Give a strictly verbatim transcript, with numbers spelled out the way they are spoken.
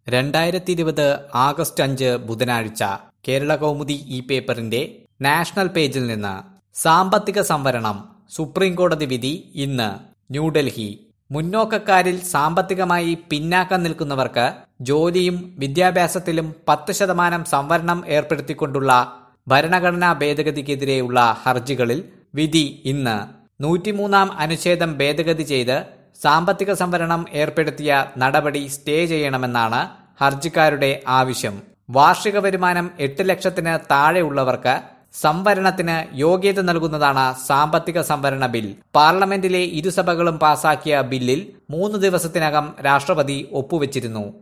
രണ്ടായിരത്തി ഇരുപത് ആഗസ്റ്റ് അഞ്ച് ബുധനാഴ്ച കേരള കൗമുദി ഈ പേപ്പറിന്റെ നാഷണൽ പേജിൽ നിന്ന് സാമ്പത്തിക സംവരണം സുപ്രീംകോടതി വിധി ഇന്ന്. ന്യൂഡൽഹി. മുന്നോക്കക്കാരിൽ സാമ്പത്തികമായി പിന്നാക്കം നിൽക്കുന്നവർക്ക് ജോലിയും വിദ്യാഭ്യാസത്തിലും പത്ത് ശതമാനം സംവരണം ഏർപ്പെടുത്തിക്കൊണ്ടുള്ള ഭരണഘടനാ ഭേദഗതിക്കെതിരെയുള്ള ഹർജികളിൽ വിധി ഇന്ന്. നൂറ്റിമൂന്നാം അനുച്ഛേദം ഭേദഗതി ചെയ്ത് സാമ്പത്തിക സംവരണം ഏർപ്പെടുത്തിയ നടപടി സ്റ്റേ ചെയ്യണമെന്നാണ് ഹർജിക്കാരുടെ ആവശ്യം. വാർഷിക വരുമാനം എട്ട് ലക്ഷത്തിന് താഴെയുള്ളവർക്ക് സംവരണത്തിന് യോഗ്യത നൽകുന്നതാണ് സാമ്പത്തിക സംവരണ ബിൽ. പാർലമെന്റിലെ ഇരുസഭകളും പാസാക്കിയ ബില്ലിൽ മൂന്ന് ദിവസത്തിനകം രാഷ്ട്രപതി ഒപ്പുവെച്ചിരുന്നു.